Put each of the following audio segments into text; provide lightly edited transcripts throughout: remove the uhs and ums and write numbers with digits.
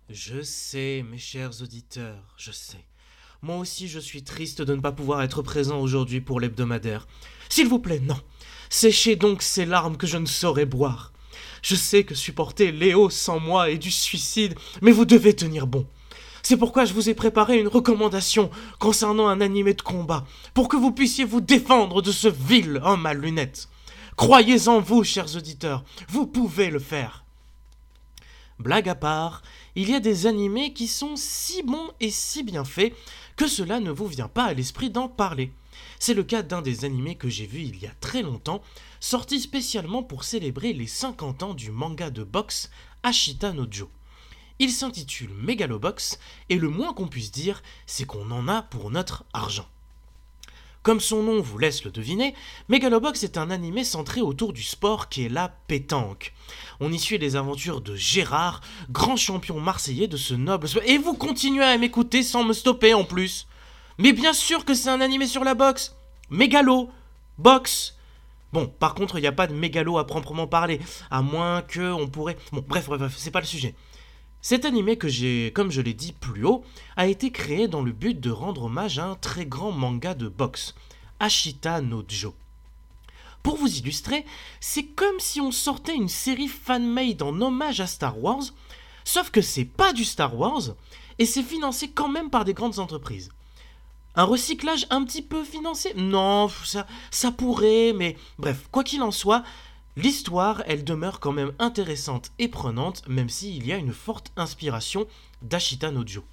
Je sais, mes chers auditeurs, je sais. Moi aussi, je suis triste de ne pas pouvoir être présent aujourd'hui pour l'hebdomadaire. S'il vous plaît, non. Séchez donc ces larmes que je ne saurais boire. Je sais que supporter Léo sans moi est du suicide, mais vous devez tenir bon. C'est pourquoi je vous ai préparé une recommandation concernant un animé de combat, pour que vous puissiez vous défendre de ce vil homme à lunettes. Croyez en vous, chers auditeurs, vous pouvez le faire. Blague à part, il y a des animés qui sont si bons et si bien faits que cela ne vous vient pas à l'esprit d'en parler. C'est le cas d'un des animés que j'ai vu il y a très longtemps, sorti spécialement pour célébrer les 50 ans du manga de boxe Ashita no Joe. Il s'intitule Megalobox et le moins qu'on puisse dire, c'est qu'on en a pour notre argent. Comme son nom vous laisse le deviner, Megalobox est un animé centré autour du sport qui est la pétanque. On y suit les aventures de Gérard, grand champion marseillais de ce noble sport. Et vous continuez à m'écouter sans me stopper en plus. Mais bien sûr que c'est un animé sur la boxe. Mégalo, boxe. Bon, par contre, il n'y a pas de mégalo à proprement parler, à moins que on pourrait... Bon, bref, c'est pas le sujet. Cet animé que j'ai, comme je l'ai dit plus haut, a été créé dans le but de rendre hommage à un très grand manga de boxe, Ashita no Joe. Pour vous illustrer, c'est comme si on sortait une série fan-made en hommage à Star Wars, sauf que c'est pas du Star Wars, et c'est financé quand même par des grandes entreprises. Un recyclage un petit peu financé? Non, ça pourrait, mais bref, quoi qu'il en soit, l'histoire, elle demeure quand même intéressante et prenante, même s'il y a une forte inspiration d'Ashita no Joe.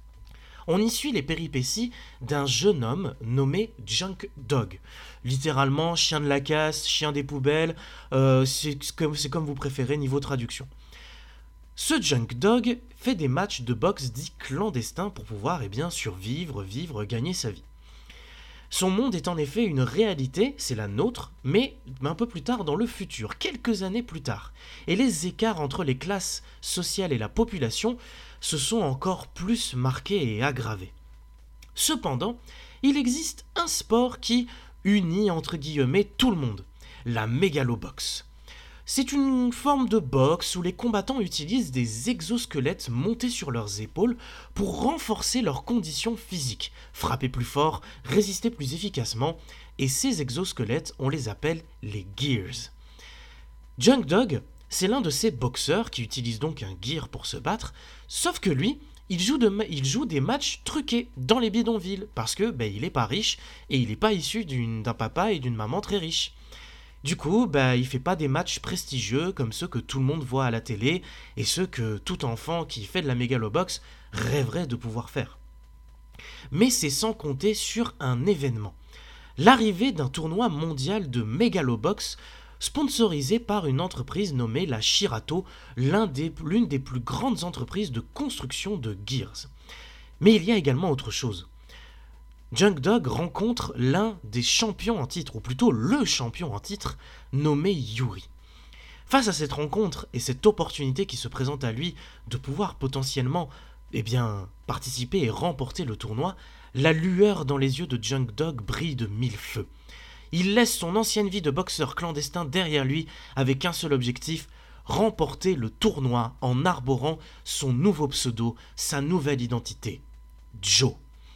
On y suit les péripéties d'un jeune homme nommé Junk Dog. Littéralement, chien de la casse, chien des poubelles, c'est comme vous préférez niveau traduction. Ce Junk Dog fait des matchs de boxe dits clandestins pour pouvoir survivre, gagner sa vie. Son monde est en effet une réalité, c'est la nôtre, mais un peu plus tard dans le futur, quelques années plus tard. Et les écarts entre les classes sociales et la population se sont encore plus marqués et aggravés. Cependant, il existe un sport qui unit entre guillemets tout le monde, la mégaloboxe. C'est une forme de boxe où les combattants utilisent des exosquelettes montés sur leurs épaules pour renforcer leurs conditions physiques, frapper plus fort, résister plus efficacement, et ces exosquelettes, on les appelle les gears. Junk Dog, c'est l'un de ces boxeurs qui utilise donc un gear pour se battre, sauf que lui, il joue des matchs truqués dans les bidonvilles, parce que il est pas riche et il n'est pas issu d'un papa et d'une maman très riches. Du coup, il fait pas des matchs prestigieux comme ceux que tout le monde voit à la télé et ceux que tout enfant qui fait de la mégalobox rêverait de pouvoir faire. Mais c'est sans compter sur un événement. L'arrivée d'un tournoi mondial de mégalobox sponsorisé par une entreprise nommée la Shirato, l'une des plus grandes entreprises de construction de gears. Mais il y a également autre chose. Junk Dog rencontre l'un des champions en titre, ou plutôt le champion en titre, nommé Yuri. Face à cette rencontre et cette opportunité qui se présente à lui de pouvoir potentiellement participer et remporter le tournoi, la lueur dans les yeux de Junk Dog brille de mille feux. Il laisse son ancienne vie de boxeur clandestin derrière lui avec un seul objectif, remporter le tournoi en arborant son nouveau pseudo, sa nouvelle identité, Joe.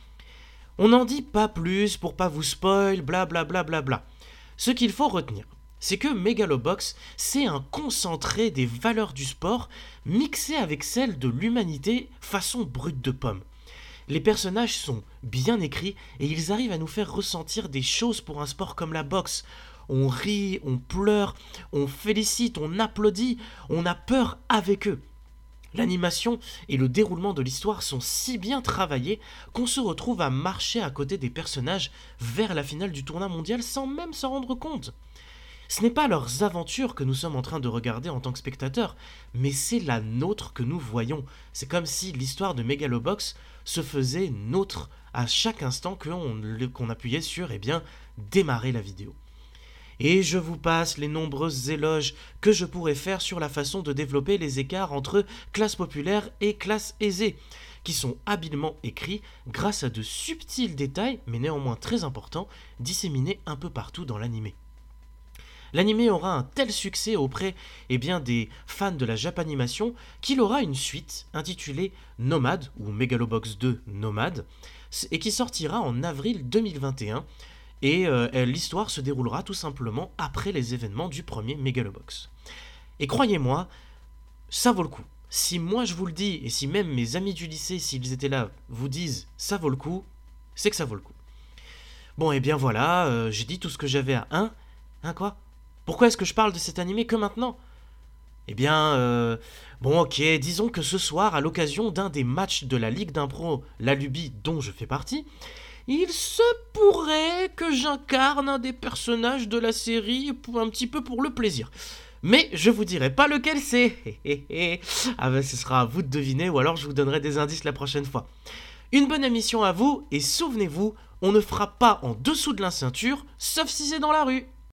On n'en dit pas plus pour pas vous spoil, blablabla. Ce qu'il faut retenir, c'est que Megalobox, c'est un concentré des valeurs du sport mixé avec celles de l'humanité façon brute de pomme. Les personnages sont bien écrits et ils arrivent à nous faire ressentir des choses pour un sport comme la boxe. On rit, on pleure, on félicite, on applaudit, on a peur avec eux. L'animation et le déroulement de l'histoire sont si bien travaillés qu'on se retrouve à marcher à côté des personnages vers la finale du tournoi mondial sans même s'en rendre compte. Ce n'est pas leurs aventures que nous sommes en train de regarder en tant que spectateurs, mais c'est la nôtre que nous voyons. C'est comme si l'histoire de Megalobox se faisait nôtre à chaque instant qu'on appuyait sur démarrer la vidéo. Et je vous passe les nombreux éloges que je pourrais faire sur la façon de développer les écarts entre classe populaire et classe aisée, qui sont habilement écrits grâce à de subtils détails, mais néanmoins très importants, disséminés un peu partout dans l'animé. L'anime aura un tel succès auprès des fans de la Japanimation qu'il aura une suite intitulée Nomad, ou Megalobox 2 Nomad, et qui sortira en avril 2021. Et l'histoire se déroulera tout simplement après les événements du premier Megalobox. Et croyez-moi, ça vaut le coup. Si moi je vous le dis, et si même mes amis du lycée, s'ils étaient là, vous disent ça vaut le coup, c'est que ça vaut le coup. Bon, et bien voilà, j'ai dit tout ce que j'avais à... Hein quoi? Pourquoi est-ce que je parle de cet animé que maintenant? Bon ok, disons que ce soir, à l'occasion d'un des matchs de la Ligue d'Impro, la Lubie dont je fais partie, il se pourrait que j'incarne un des personnages de la série un petit peu pour le plaisir. Mais je vous dirai pas lequel c'est. Ce sera à vous de deviner ou alors je vous donnerai des indices la prochaine fois. Une bonne émission à vous et souvenez-vous, on ne frappe pas en dessous de la ceinture, sauf si c'est dans la rue.